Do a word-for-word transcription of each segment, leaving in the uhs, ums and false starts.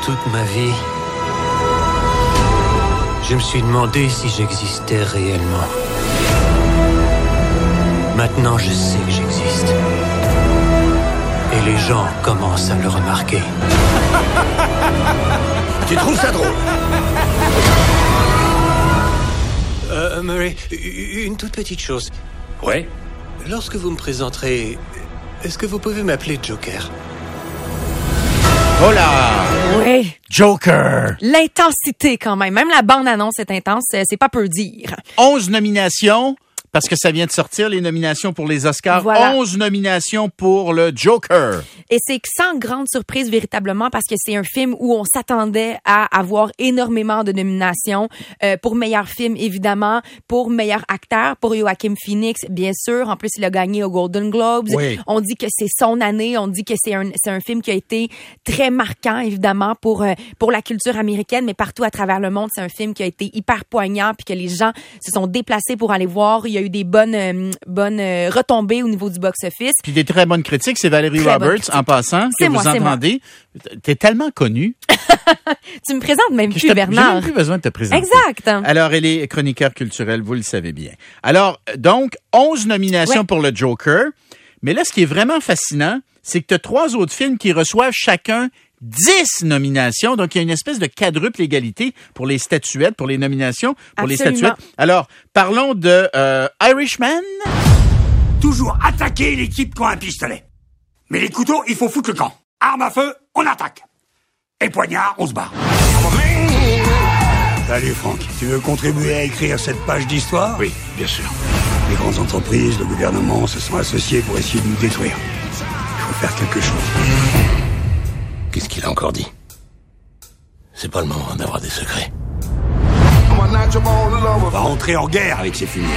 Toute ma vie, je me suis demandé si j'existais réellement. Maintenant, je sais que j'existe. Et les gens commencent à le remarquer. Tu trouves ça drôle? Euh, Murray, une toute petite chose. Ouais? Lorsque vous me présenterez, est-ce que vous pouvez m'appeler Joker? Oh là! Oui. Joker! L'intensité, quand même. Même la bande-annonce est intense, c'est pas peu dire. onze nominations, parce que ça vient de sortir, les nominations pour les Oscars. Voilà. onze nominations pour le Joker. Et c'est sans grande surprise, véritablement, parce que c'est un film où on s'attendait à avoir énormément de nominations euh, pour meilleur film, évidemment, pour meilleur acteur, pour Joaquin Phoenix, bien sûr. En plus, il a gagné aux Golden Globes. Oui. On dit que c'est son année. On dit que c'est un, c'est un film qui a été très marquant, évidemment, pour, euh, pour la culture américaine, mais partout à travers le monde. C'est un film qui a été hyper poignant, puis que les gens se sont déplacés pour aller voir. Il y a eu des bonnes, euh, bonnes euh, retombées au niveau du box-office. Puis des très bonnes critiques. C'est Valérie Très Roberts, bonne en passant, que C'est vous moi, c'est entendez. T'es tellement connue Tu me présentes même que plus, je t'ai- j'ai Bernard. même plus besoin de te présenter. Exact. Alors, elle est chroniqueur culturel, vous le savez bien. Alors, donc, onze nominations Ouais. pour le Joker. Mais là, ce qui est vraiment fascinant, c'est que tu as trois autres films qui reçoivent chacun dix nominations. Donc, il y a une espèce de quadruple égalité pour les statuettes, pour les nominations, pour les Absolument. statuettes. Alors, parlons de euh, Irishman. Toujours attaquer l'équipe qui a un pistolet. Mais les couteaux, il faut foutre le camp. Arme à feu, on attaque. Et poignard, on se barre. Salut Franck, tu veux contribuer à écrire cette page d'histoire? Oui, bien sûr. Les grandes entreprises, le gouvernement se sont associés pour essayer de nous détruire. Il faut faire quelque chose. Qu'est-ce qu'il a encore dit? C'est pas le moment d'avoir des secrets. On va entrer en guerre avec ces fumiers.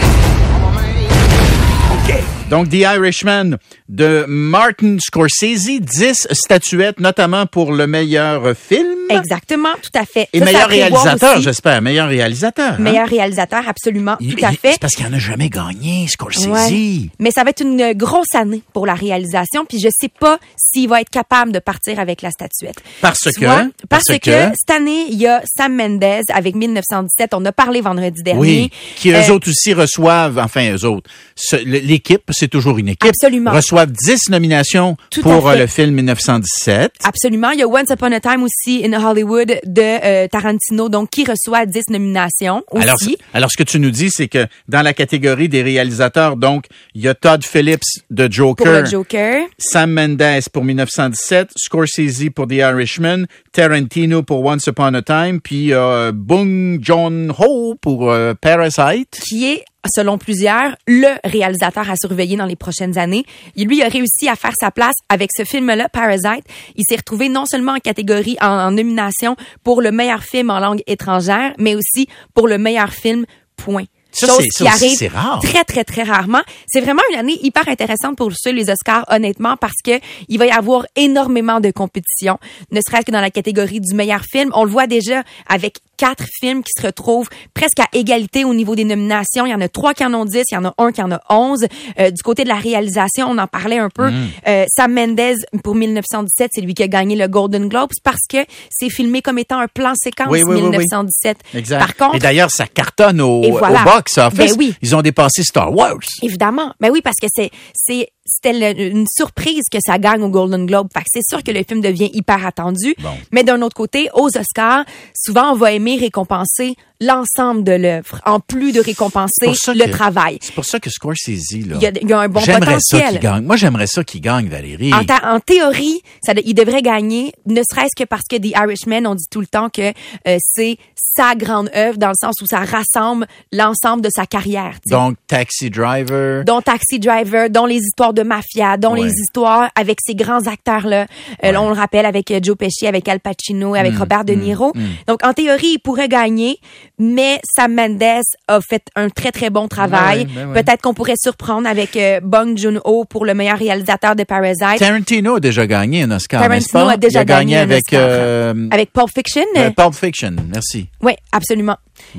Ok. Donc, The Irishman de Martin Scorsese, dix statuettes, notamment pour le meilleur film. Exactement, tout à fait. Et Ça, ça meilleur a pris voir réalisateur, aussi. j'espère. Meilleur réalisateur. hein? Meilleur réalisateur, absolument, Il- tout à il- fait. C'est parce qu'il n'en a jamais gagné, Scorsese. Ouais. Mais ça va être une grosse année pour la réalisation, puis je sais pas s'il va être capable de partir avec la statuette. Parce Tu que, vois? Parce, parce que, que- cette année, il y a Sam Mendes avec mille neuf cent dix-sept. On a parlé vendredi dernier. Oui, qui eux Euh, autres aussi reçoivent, enfin eux autres, ce- l'équipe, c'est toujours une équipe, Absolument. reçoivent dix nominations Tout pour à euh, fait. le film mille neuf cent dix-sept. Absolument. Il y a Once Upon a Time aussi in Hollywood de euh, Tarantino, donc qui reçoit dix nominations aussi. Alors, c'est- alors, ce que tu nous dis, c'est que dans la catégorie des réalisateurs, donc, il y a Todd Phillips de Joker, pour le Joker. Sam Mendes pour mille neuf cent dix-sept, Scorsese pour The Irishman, Tarantino pour Once Upon a Time, puis euh, Bong Joon-ho pour euh, Parasite. Qui est, selon plusieurs, le réalisateur à surveiller dans les prochaines années. Il, lui, a réussi à faire sa place avec ce film-là, Parasite. Il s'est retrouvé non seulement en catégorie, en, en nomination pour le meilleur film en langue étrangère, mais aussi pour le meilleur film, point. Ça, Chose c'est- qui ça aussi, arrive c'est rare. très, très, très rarement. C'est vraiment une année hyper intéressante pour ceux, les Oscars, honnêtement, parce que il va y avoir énormément de compétition, ne serait-ce que dans la catégorie du meilleur film. On le voit déjà avec quatre films qui se retrouvent presque à égalité au niveau des nominations. Il y en a trois qui en ont dix, il y en a un qui en a onze. Euh, du côté de la réalisation, on en parlait un peu. Mm. Euh, Sam Mendes, pour mille neuf cent dix-sept, c'est lui qui a gagné le Golden Globes parce que c'est filmé comme étant un plan séquence Oui, oui, oui, oui. mille neuf cent dix-sept. Exact. Par contre, Et d'ailleurs, ça cartonne au, Et voilà. au box office. Ben oui. Ils ont dépassé Star Wars. évidemment. Ben oui, parce que c'est, c'est, c'était le- une surprise que ça gagne au Golden Globe. Fait que c'est sûr que le film devient hyper attendu. Bon. Mais d'un autre côté, aux Oscars, souvent, on va aimer récompenser l'ensemble de l'œuvre, en plus de récompenser pour ça le que- travail. C'est pour ça que Scorsese, là, Il y a, il y a un bon j'aimerais ça potentiel. qu'il gagne. Moi, j'aimerais ça qu'il gagne, Valérie. En, ta- en théorie, ça, de- il devrait gagner, ne serait-ce que parce que The Irishman, on dit tout le temps que euh, c'est sa grande œuvre dans le sens où ça rassemble l'ensemble de sa carrière. tu sais. Donc, Taxi Driver. Dont Taxi Driver, dont les histoires de mafia, dont Ouais. les histoires avec ces grands acteurs-là. Euh, Ouais. là, on le rappelle avec euh, Joe Pesci, avec Al Pacino, avec Mm, Robert De mm, Niro. mm. Donc, en théorie, il pourrait gagner, mais Sam Mendes a fait un très, très bon travail. Ben ouais, ben ouais. Peut-être qu'on pourrait surprendre avec euh, Bong Joon-ho pour le meilleur réalisateur de Parasite. Tarantino a déjà gagné un Oscar, n'est-ce Tarantino pas? a déjà Il a gagné gagné un avec Oscar. euh, Avec Pulp Fiction. euh, Pulp Fiction. Merci. Oui, absolument. Bon.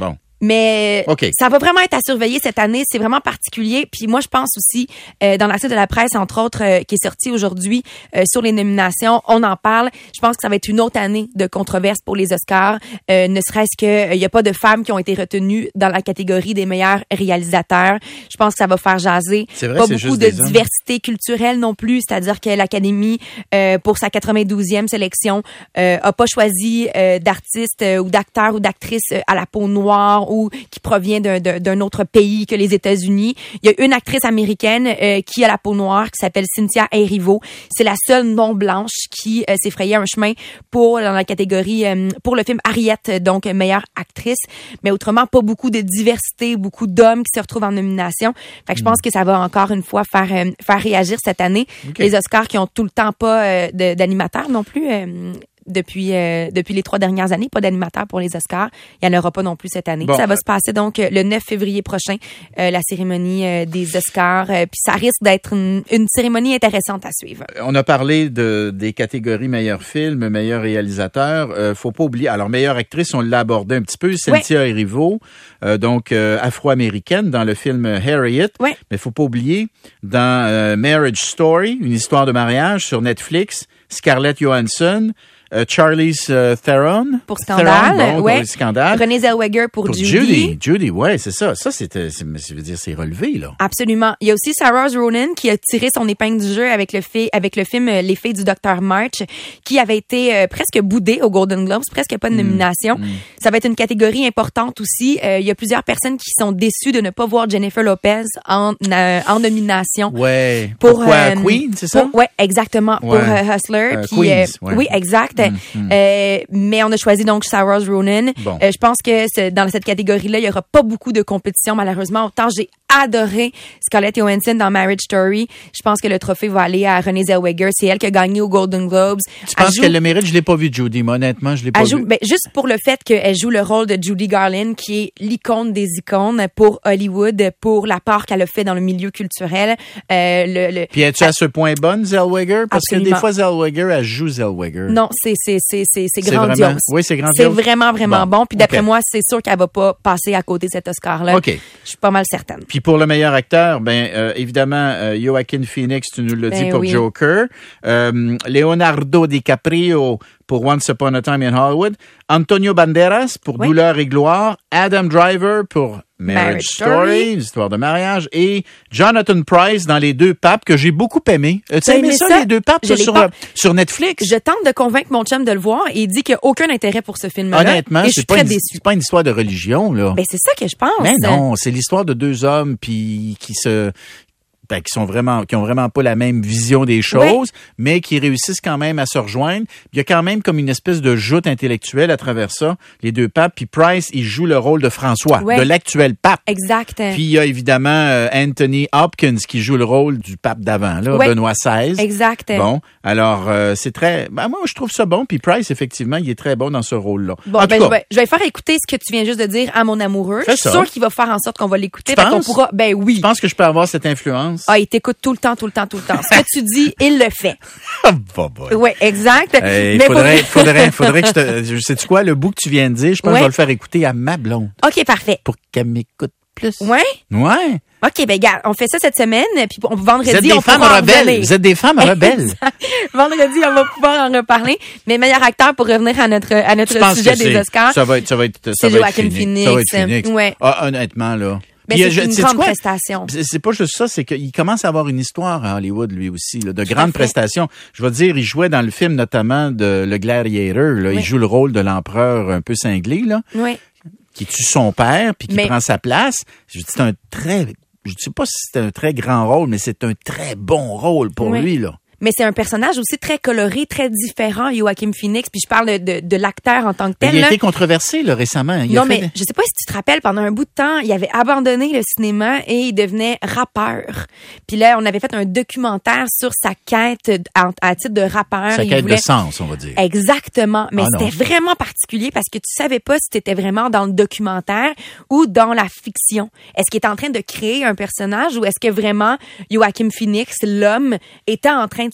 Mais okay. ça va vraiment être à surveiller cette année. C'est vraiment particulier. Puis moi, je pense aussi, euh, dans l'article de la presse, entre autres, euh, qui est sorti aujourd'hui euh, sur les nominations, on en parle. Je pense que ça va être une autre année de controverse pour les Oscars. Euh, ne serait-ce que il euh, y a pas de femmes qui ont été retenues dans la catégorie des meilleurs réalisateurs. Je pense que ça va faire jaser. C'est vrai, pas c'est beaucoup juste de des hommes. diversité culturelle non plus. C'est-à-dire que l'Académie, euh, pour sa quatre-vingt-douzième sélection, euh, a pas choisi euh, d'artistes euh, ou d'acteurs ou d'actrices euh, à la peau noire ou qui provient d'un, d'un, d'un autre pays que les États-Unis. Il y a une actrice américaine euh, qui a la peau noire qui s'appelle Cynthia Erivo. C'est la seule non blanche qui euh, s'est frayé un chemin pour dans la catégorie euh, pour le film Harriet, donc meilleure actrice. Mais autrement, pas beaucoup de diversité, beaucoup d'hommes qui se retrouvent en nomination. Fait que je pense que ça va encore une fois faire euh, faire réagir cette année. Okay. Les Oscars qui ont tout le temps pas euh, de, d'animateurs non plus. Euh, depuis euh, depuis les trois dernières années, pas d'animateur pour les Oscars. Il n'y en aura pas non plus cette année. Bon, ça va euh, se passer donc le neuf février prochain, euh, la cérémonie euh, des Oscars. Euh, puis ça risque d'être une, une cérémonie intéressante à suivre. On a parlé de des catégories meilleur film, meilleur réalisateur. Euh, faut pas oublier. Alors meilleure actrice, on l'a abordé un petit peu. Cynthia ouais. Erivo, euh, donc euh, afro-américaine dans le film Harriet. Ouais. Mais faut pas oublier dans euh, Marriage Story, une histoire de mariage sur Netflix, Scarlett Johansson. Uh, Charlize uh, Theron. Pour Scandale, Theron, bon, ouais. pour Scandale. Renée Zellweger pour, pour Judy. Judy. Judy, ouais, c'est ça. Ça, c'était, c'est, je veux dire, c'est relevé, là. Absolument. Il y a aussi Sarah Ronan qui a tiré son épingle du jeu avec le, fait, avec le film Les Filles du docteur March, qui avait été euh, presque boudé aux Golden Globes, presque pas de nomination. Mm. Mm. Ça va être une catégorie importante aussi. Euh, il y a plusieurs personnes qui sont déçues de ne pas voir Jennifer Lopez en, euh, en nomination. Ouais. Pour Pourquoi euh, Queen, c'est ça? Pour, ouais, exactement. Ouais. Pour euh, Hustler. Euh, puis, Queens, euh, ouais. Oui, exact. Mm, mm. Euh, mais on a choisi donc Sarah Ronan. Bon. Euh, je pense que c'est, dans cette catégorie-là, il y aura pas beaucoup de compétition, malheureusement. Autant j'ai adoré Scarlett Johansson dans Marriage Story. Je pense que le trophée va aller à Renée Zellweger. C'est elle qui a gagné aux Golden Globes. Tu penses joue, qu'elle le mérite? Je l'ai pas vu, Judy, mais honnêtement, je l'ai pas joue, vu. Ben, juste pour le fait qu'elle joue le rôle de Judy Garland, qui est l'icône des icônes pour Hollywood, pour la part qu'elle a fait dans le milieu culturel. Euh, le, le, Puis es-tu à ce point bonne, Zellweger? Parce absolument. que des fois, Zellweger, elle joue Zellweger. Non, c'est, c'est, c'est, c'est, c'est C'est grandiose. Vraiment, oui, c'est grandiose. C'est vraiment, vraiment bon. bon. Puis d'après okay. moi, c'est sûr qu'elle va pas passer à côté de cet Oscar-là. OK. Je suis pas mal certaine. Puis pour le meilleur acteur, ben euh, évidemment, euh, Joaquin Phoenix, tu nous l'as ben dit pour oui. Joker. Euh, Leonardo DiCaprio pour Once Upon a Time in Hollywood. Antonio Banderas pour oui. Douleur et Gloire. Adam Driver pour Marriage, Marriage Story, Story, histoire de mariage. Et Jonathan Pryce dans Les Deux Papes, que j'ai beaucoup aimé. Tu as aimé ça, ça, Les Deux Papes, ça, sur, pas. sur Netflix? Je tente de convaincre mon chum de le voir et il dit qu'il n'y a aucun intérêt pour ce film-là. Honnêtement, et je c'est suis pas, très une, déçue. c'est pas une histoire de religion, là. Ben, c'est ça que je pense. Mais non, c'est l'histoire de deux hommes puis qui se... Ben, qui sont vraiment, qui ont vraiment pas la même vision des choses, oui. mais qui réussissent quand même à se rejoindre. Il y a quand même comme une espèce de joute intellectuelle à travers ça, les deux papes. Puis Price, il joue le rôle de François, oui. de l'actuel pape. Exact. Puis il y a évidemment euh, Anthony Hopkins qui joue le rôle du pape d'avant, là, oui. Benoît seize. Exact. Bon, alors euh, c'est très, ben, moi je trouve ça bon. Puis Price, effectivement, il est très bon dans ce rôle-là. Bon, en ben, tout je, cas, vais, je vais faire écouter ce que tu viens juste de dire à mon amoureux. Fais je suis ça. sûre qu'il va faire en sorte qu'on va l'écouter. Tu qu'on penses? pourra, ben oui. Je pense que je peux avoir cette influence. Ah, il t'écoute tout le temps, tout le temps, tout le temps. Ce que tu dis, il le fait. Oh boy. Oui, exact. Il Mais faudrait, pour... faudrait, faudrait que je te, je sais-tu quoi, le bout que tu viens de dire, je pense ouais. que je vais le faire écouter à ma blonde. OK, parfait. Pour qu'elle m'écoute plus. Ouais? Ouais. OK, ben gars, on fait ça cette semaine, puis on, vendredi, Vous êtes des on femmes pourra rebelles. revenir. Vous êtes des femmes rebelles. Vendredi, on va pouvoir en reparler. Mais meilleur acteur pour revenir à notre à notre sujet des Oscars. Ça va être, ça va être, ça c'est va Joaquin être Phoenix. Ça va être Phoenix. Ouais. Ah, honnêtement, là. Mais Puis, c'est je, une grande quoi? prestation. C'est, c'est pas juste ça, c'est qu'il commence à avoir une histoire à Hollywood, lui aussi, là, de grandes prestations. Je vais te dire, il jouait dans le film notamment de Le Gladiator. Là, oui. Il joue le rôle de l'empereur un peu cinglé, là, oui. qui tue son père puis qui mais... prend sa place. Je dis, c'est un très, je sais pas si c'est un très grand rôle, mais c'est un très bon rôle pour oui. lui, là. Mais c'est un personnage aussi très coloré, très différent, Joaquin Phoenix. Puis je parle de, de l'acteur en tant que tel. Mais il a là. été controversé là, récemment. Il non, a fait... mais je sais pas si tu te rappelles, pendant un bout de temps, il avait abandonné le cinéma et il devenait rappeur. Puis là, on avait fait un documentaire sur sa quête à, à titre de rappeur. Sa il quête voulait... de sens, on va dire. Exactement. Mais ah, c'était vraiment particulier parce que tu savais pas si tu étais vraiment dans le documentaire ou dans la fiction. Est-ce qu'il est en train de créer un personnage ou est-ce que vraiment Joaquin Phoenix, l'homme, était en train de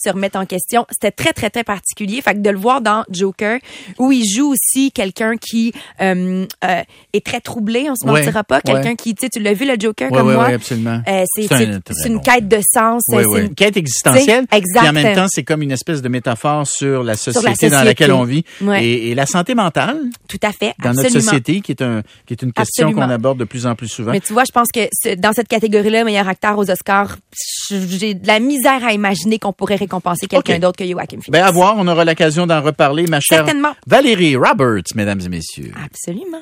de se remettre en question. C'était très, très, très particulier. Fait que de le voir dans Joker, où il joue aussi quelqu'un qui euh, euh, est très troublé, on se ouais, mentira pas. Quelqu'un ouais. qui, tu sais, tu l'as vu, le Joker, ouais, comme ouais, moi. Oui, absolument. Euh, c'est c'est, c'est, un, c'est une bon. quête de sens. Oui, c'est oui. une Une quête existentielle. Exact. Puis en même temps, c'est comme une espèce de métaphore sur la société, sur la société. dans laquelle on vit. Ouais. Et, et la santé mentale. Tout à fait. Dans absolument. notre société, qui est, un, qui est une question absolument. Qu'on aborde de plus en plus souvent. Mais tu vois, je pense que ce, dans cette catégorie-là, meilleur acteur aux Oscars, j'ai de la misère à imaginer qu'on pourrait récompenser quelqu'un okay. d'autre que Joaquin Phoenix. Ben, à voir, on aura l'occasion d'en reparler, ma chère Certainement. Valérie Roberts, mesdames et messieurs. Absolument.